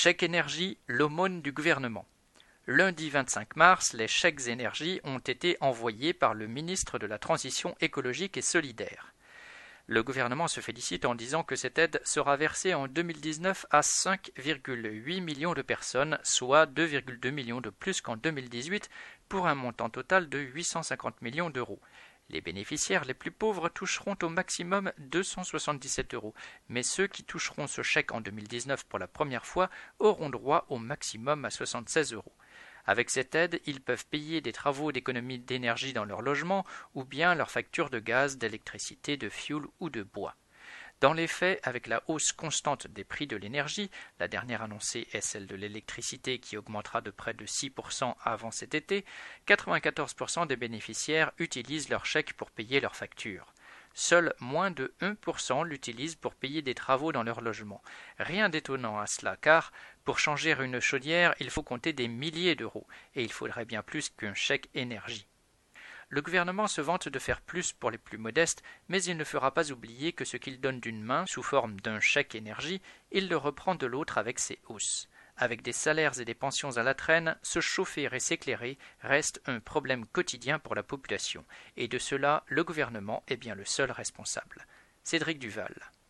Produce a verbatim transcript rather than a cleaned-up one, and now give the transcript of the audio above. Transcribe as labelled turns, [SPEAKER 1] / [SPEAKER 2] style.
[SPEAKER 1] Chèque énergie, l'aumône du gouvernement. Lundi vingt-cinq mars, les chèques énergie ont été envoyés par le ministre de la Transition écologique et solidaire. Le gouvernement se félicite en disant que cette aide sera versée en deux mille dix-neuf à cinq virgule huit millions de personnes, soit deux virgule deux millions de plus qu'en deux mille dix-huit, pour un montant total de huit cent cinquante millions d'euros. Les bénéficiaires les plus pauvres toucheront au maximum deux cent soixante-dix-sept euros, mais ceux qui toucheront ce chèque en deux mille dix-neuf pour la première fois auront droit au maximum à soixante-seize euros. Avec cette aide, ils peuvent payer des travaux d'économie d'énergie dans leur logement ou bien leurs factures de gaz, d'électricité, de fioul ou de bois. Dans les faits, avec la hausse constante des prix de l'énergie, la dernière annoncée est celle de l'électricité qui augmentera de près de six pour cent avant cet été, quatre-vingt-quatorze pour cent des bénéficiaires utilisent leur chèque pour payer leurs factures. Seul moins de un pour cent l'utilisent pour payer des travaux dans leur logement. Rien d'étonnant à cela, car pour changer une chaudière, il faut compter des milliers d'euros, et il faudrait bien plus qu'un chèque énergie. Le gouvernement se vante de faire plus pour les plus modestes, mais il ne fera pas oublier que ce qu'il donne d'une main, sous forme d'un chèque énergie, il le reprend de l'autre avec ses hausses. Avec des salaires et des pensions à la traîne, se chauffer et s'éclairer reste un problème quotidien pour la population, et de cela, le gouvernement est bien le seul responsable. Cédric Duval.